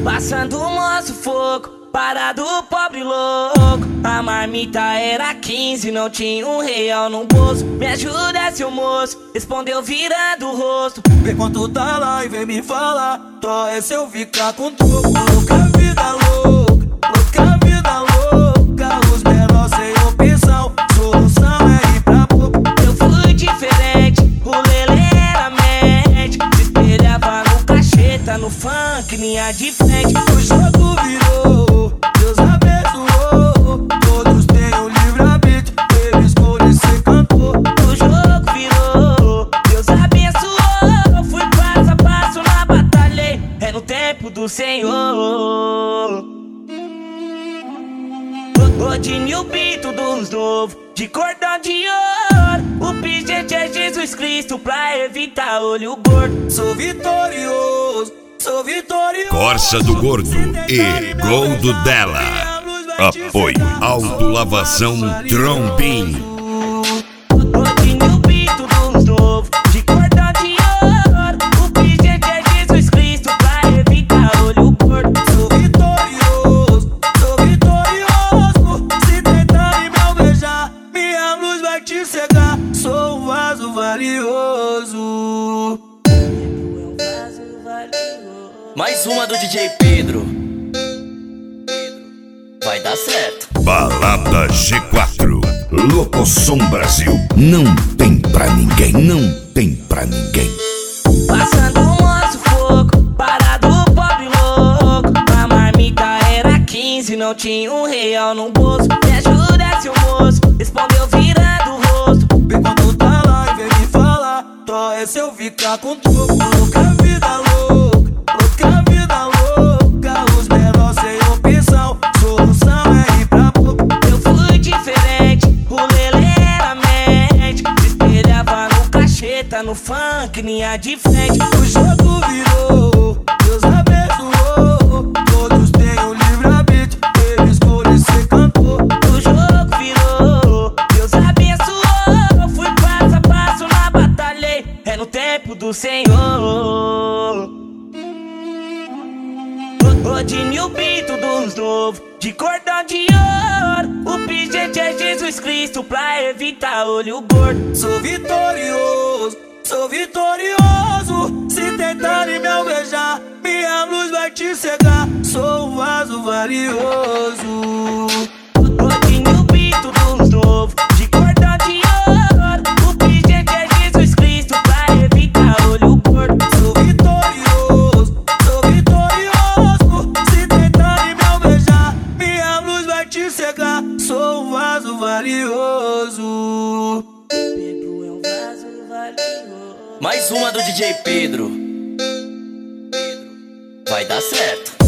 Passando o moço fogo, parado pobre louco. A marmita era 15, não tinha R$1 no bolso. Me ajuda, seu moço, respondeu virando o rosto. Vê quanto tá lá e vem me falar. Só é se eu ficar com troco. Louca vida louca, louca vida louca. Os menores sem opção, solução é ir pra boca. Eu fui diferente, o Lelê era médico. Se espelhava no cacheta, no funk, linha de frente. O jogo virou, Deus abençoou. Todos têm o livre-arbítrio, ele escolhe ser cantor. O jogo virou, Deus abençoou. Fui passo a passo na batalha, é no tempo do Senhor. Rodinho Bito dos novos, de cordão de ouro. O pingente é Jesus Cristo pra evitar olho gordo. Sou vitorioso, sou vitorioso. Corsa do Gordo e Gol do Dela. Apoio Autolavação Trombim. Rodinho Bito dos novos, de cordão de ouro. O pingente é Jesus Cristo pra evitar olho gordo. Sou vitorioso, sou vitorioso. Se tentarem me alvejar, minha luz vai te cegar. Sou um vaso valioso. Mais uma do DJ Pedro. Vai dar certo. Balada G4. Locosom Brasil. Não tem pra ninguém, não tem pra ninguém. Passando o moço fogo, parado pobre louco. A marmita era 15, não tinha R$1 no bolso. Me ajuda, seu moço, respondeu virando o rosto. Vê quando tá lá e vem me falar. Só é se eu ficar com troco. Louca vida louca, louca vida louca. Os menores sem opção, solução é ir pra boca. Eu fui diferente, o Lelê era médico. Se espelhava no cacheta, no funk, linha de frente. O jogo virou, Deus abençoou. Todos têm o livre-arbítrio, ele escolhe ser cantor. O jogo virou, Deus abençoou. Fui passo a passo na batalha, é no tempo do Senhor. Rodinho Bito dos novos, de cordão de ouro. O pingente é Jesus Cristo pra evitar olho gordo. Sou vitorioso, sou vitorioso. Se tentarem me alvejar, minha luz vai te cegar. Sou um vaso valioso. Rodinho Bito dos novos, de cordão de ouro. O pingente é Jesus Cristo pra evitar olho gordo. Sou vitorioso, sou vitorioso. Se tentarem me alvejar, minha luz vai te cegar. Sou um vaso valioso. Pedro é um vaso valioso. Mais uma do DJ Pedro. Vai dar certo.